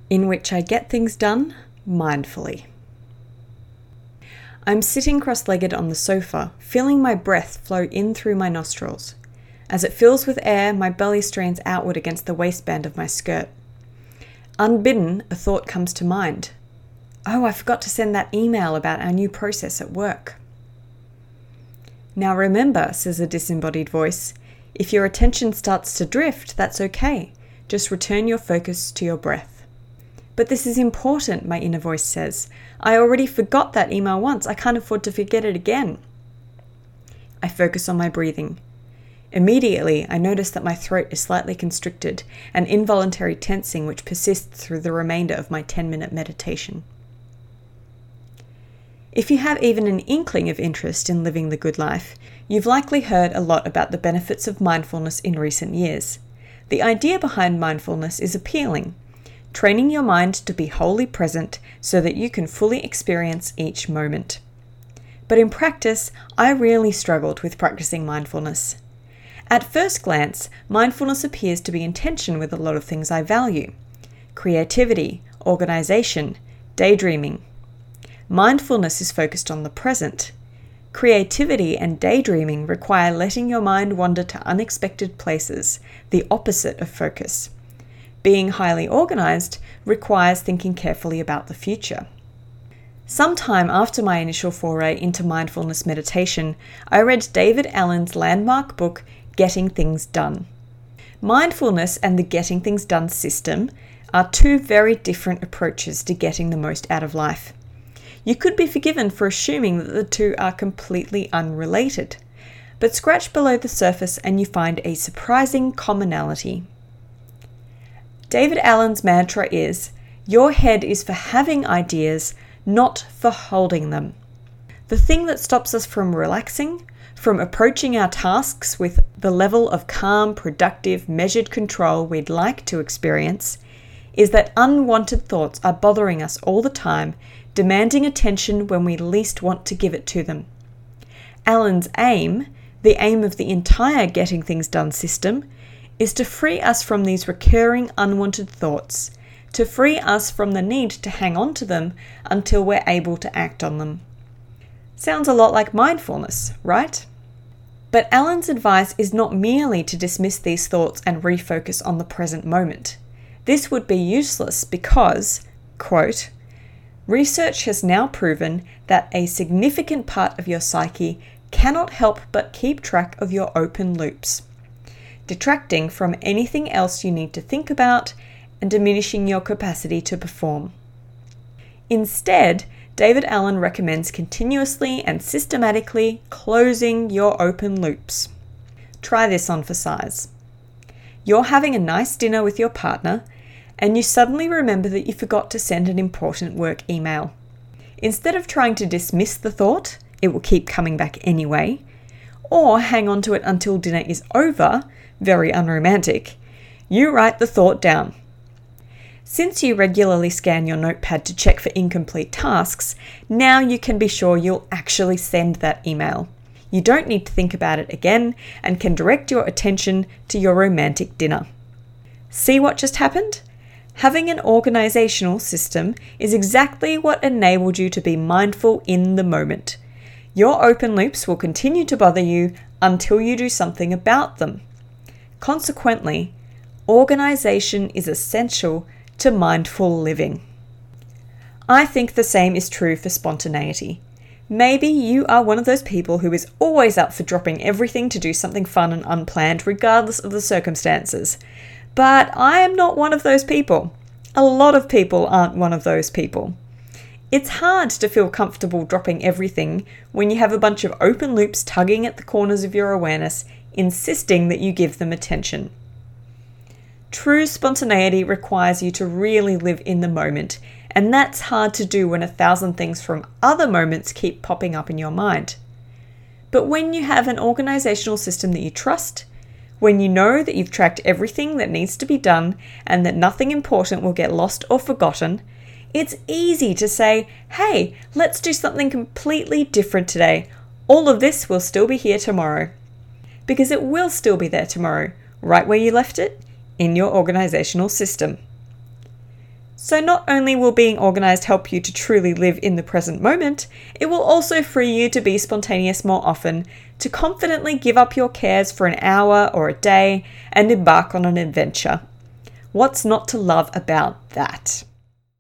in which I get things done mindfully. I'm sitting cross-legged on the sofa, feeling my breath flow in through my nostrils. As it fills with air, my belly strains outward against the waistband of my skirt. Unbidden, a thought comes to mind. Oh, I forgot to send that email about our new process at work. Now remember, says a disembodied voice, if your attention starts to drift, that's okay. Just return your focus to your breath. But this is important, my inner voice says. I already forgot that email once. I can't afford to forget it again. I focus on my breathing. Immediately, I notice that my throat is slightly constricted, an involuntary tensing which persists through the remainder of my 10-minute meditation. If you have even an inkling of interest in living the good life, you've likely heard a lot about the benefits of mindfulness in recent years. The idea behind mindfulness is appealing, training your mind to be wholly present so that you can fully experience each moment. But in practice, I really struggled with practicing mindfulness. At first glance, mindfulness appears to be in tension with a lot of things I value: creativity, organization, daydreaming. Mindfulness is focused on the present. Creativity and daydreaming require letting your mind wander to unexpected places, the opposite of focus. Being highly organized requires thinking carefully about the future. Sometime after my initial foray into mindfulness meditation, I read David Allen's landmark book, Getting Things Done. Mindfulness and the Getting Things Done system are two very different approaches to getting the most out of life. You could be forgiven for assuming that the two are completely unrelated, but scratch below the surface and you find a surprising commonality. David Allen's mantra is, your head is for having ideas, not for holding them. The thing that stops us from relaxing, from approaching our tasks with the level of calm, productive, measured control we'd like to experience, is that unwanted thoughts are bothering us all the time, demanding attention when we least want to give it to them. Allen's aim, the aim of the entire Getting Things Done system, is to free us from these recurring unwanted thoughts, to free us from the need to hang on to them until we're able to act on them. Sounds a lot like mindfulness, right? But Allen's advice is not merely to dismiss these thoughts and refocus on the present moment. This would be useless because, quote, research has now proven that a significant part of your psyche cannot help but keep track of your open loops, detracting from anything else you need to think about and diminishing your capacity to perform. Instead, David Allen recommends continuously and systematically closing your open loops. Try this on for size. You're having a nice dinner with your partner, and you suddenly remember that you forgot to send an important work email. Instead of trying to dismiss the thought, it will keep coming back anyway, or hang on to it until dinner is over, very unromantic, you write the thought down. Since you regularly scan your notepad to check for incomplete tasks, now you can be sure you'll actually send that email. You don't need to think about it again and can direct your attention to your romantic dinner. See what just happened? Having an organizational system is exactly what enabled you to be mindful in the moment. Your open loops will continue to bother you until you do something about them. Consequently, organization is essential to mindful living. I think the same is true for spontaneity. Maybe you are one of those people who is always up for dropping everything to do something fun and unplanned regardless of the circumstances. But I am not one of those people. A lot of people aren't one of those people. It's hard to feel comfortable dropping everything when you have a bunch of open loops tugging at the corners of your awareness, insisting that you give them attention. True spontaneity requires you to really live in the moment, and that's hard to do when 1,000 things from other moments keep popping up in your mind. But when you have an organizational system that you trust, when you know that you've tracked everything that needs to be done and that nothing important will get lost or forgotten, it's easy to say, hey, let's do something completely different today. All of this will still be here tomorrow. Because it will still be there tomorrow, right where you left it, in your organizational system. So not only will being organised help you to truly live in the present moment, it will also free you to be spontaneous more often, to confidently give up your cares for an hour or a day and embark on an adventure. What's not to love about that?